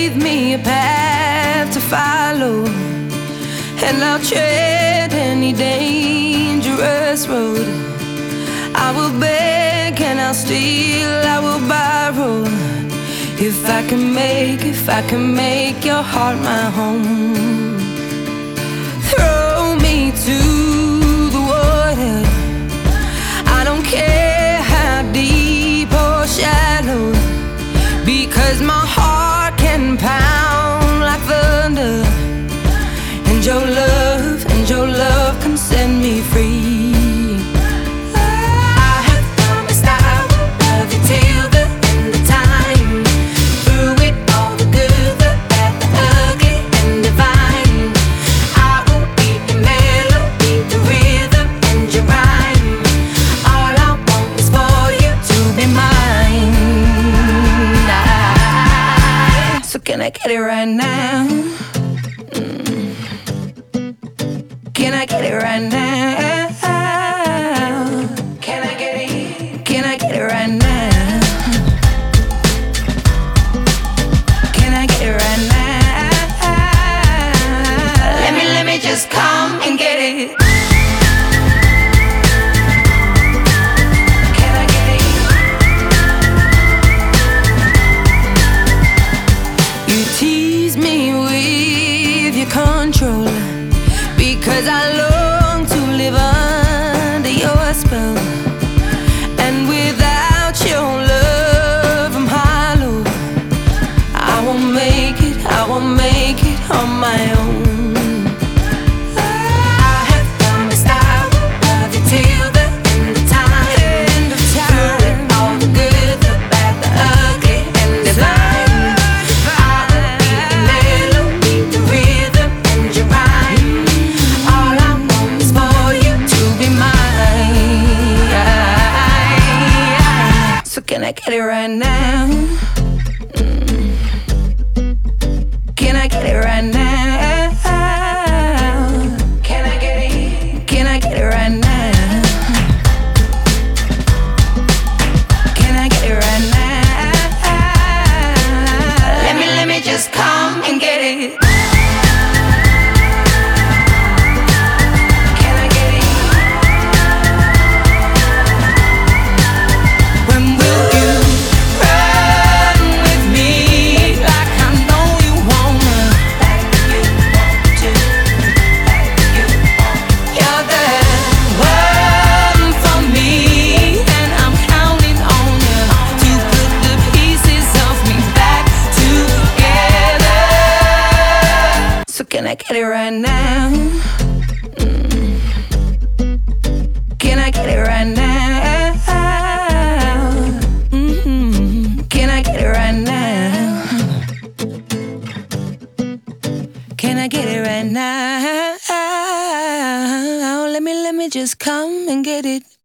gave me a path to follow, and I'll tread any dangerous road. I will beg and I'll steal, I will borrow. If I can make your heart my home. Throw me to the water, I don't care how deep or shallow, because my heart can pound like thunder, and your love can set me free. I have promised I will love you till the end of time, through it all, the good, the bad, the ugly and divine. I will be your melody, the rhythm and your rhyme. All I want is for you to be mine. So can I get it right now? Can I get it right now? Can I get it? Can I get it right now? Can I get it right now? Let me just come and get it. Can I get it? You tease me with your control, because I long to live under your spell. And without your love I'm hollow. I won't make it on my own. I have promised I will love you till the end of time, through it all, the good, the bad, the ugly and divine. I will be the melody, the rhythm and your rhyme. All I want is for you to be mine. So can I get it right now? Can I get it right now? Can I get it? Can I get it right now? Can I get it right now? Let me just come and get it. Can I get it? When will you run with me like I know you wanna? Like you want to, like you want. You're the one for me, and I'm counting on you to put the pieces of me back together. So can I get it right now? Can I get it right now? Can I get it right now? Can I get it right now? Let me just come and get it.